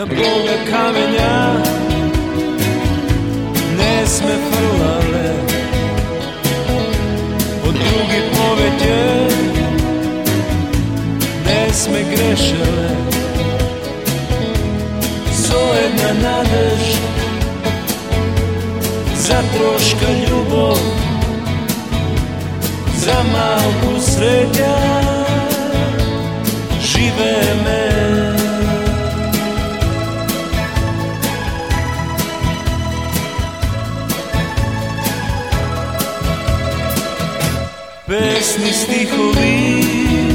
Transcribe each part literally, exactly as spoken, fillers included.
na Boga kamenja ne sme frlale, od drugih poveće ne sme grešele, sojedna nadež za troška ljubov, za malku sreća žive me. Pesni stihovi,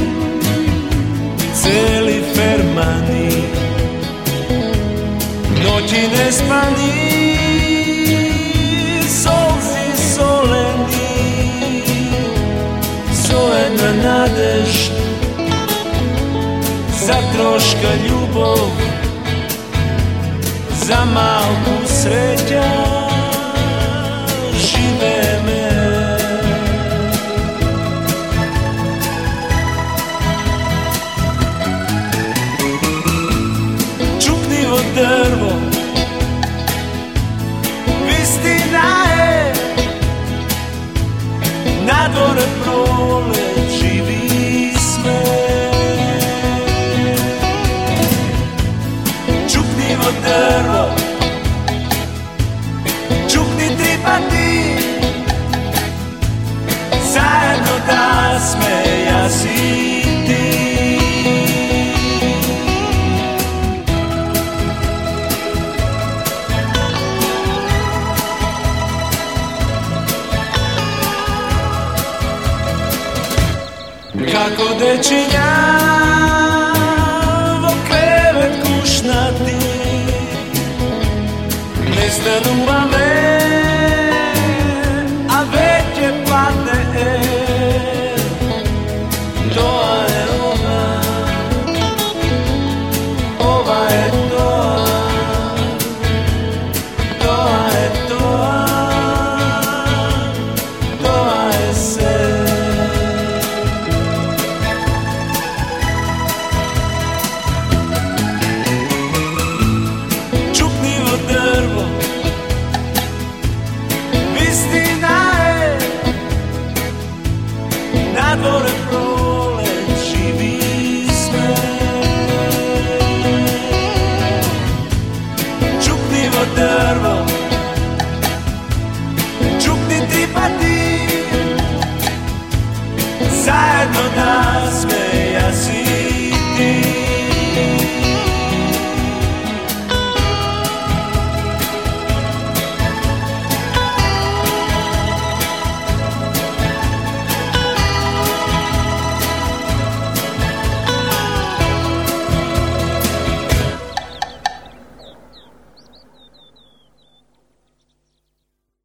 celi fermani, noći nespani, solzi soleni, sojedna nadež za troška ljubov, za malku sreća žive me. Čuknivo drvo, vistina je, na dvore prole živi sve. Čuknivo drvo, čukni tri pati, zajedno da smeja si ti. Kako dečinja vo krevet kušnati, ne stanuva me, a već je padne. Toa je ova, ova je toa, toa je toa, toa je se. Drvo, vistina je, na dvore prole živi sve. Čuknivo drvo, čukni tri pati, zajedno da